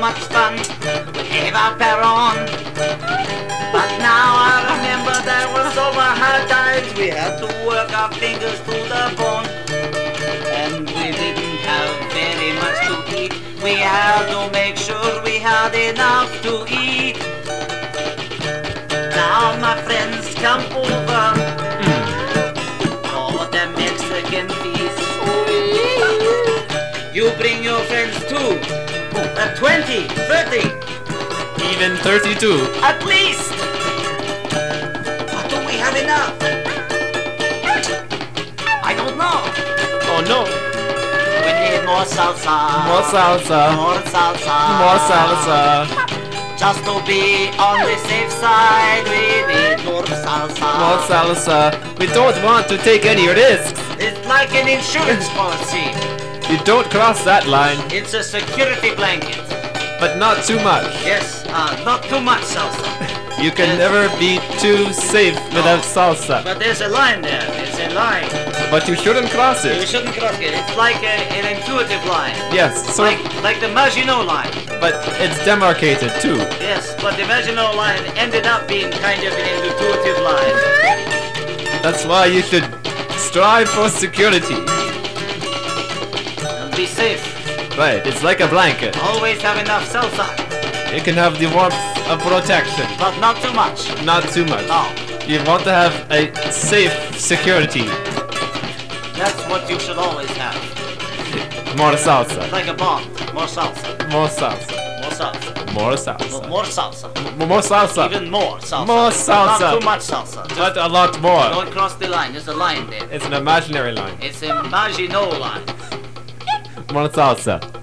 much fun. We gave our Peron. But now I remember there were so many hard times. We had to work our fingers to the bone. And we didn't have very much to eat. We had to make sure we had enough to eat. Now my friends come over for the Mexican feast. You bring your friends too. 20, 30. Even 32. At least. But do we have enough? I don't know. Oh no. We need more salsa. More salsa. More salsa. More salsa. Just to be on the safe side, we need more salsa. More salsa. We don't want to take any risks. It's like an insurance policy. You don't cross that line, It's a security blanket. but not too much. Yes, not too much salsa. You can never be too safe without salsa. But there's a line there. It's a line. But you shouldn't cross You it. shouldn't cross it. It's like an intuitive line. Yes, sort of, Like the Maginot line. but it's demarcated too. Yes, but the Maginot line ended up being kind of an intuitive line. That's why you should strive for security. And be safe. Right, it's like a blanket. Always have enough salsa, It can have the warmth of protection, but not too much. not too much. No, You want to have a safe security. that's what you should always have. More salsa. Like a bond. More salsa. More salsa. More salsa. More salsa. More salsa. More salsa. Even more salsa. More salsa. Not too much salsa. Just But a lot more. don't cross the line. There's a line there. It's an imaginary line. It's a Maginot line. More salsa.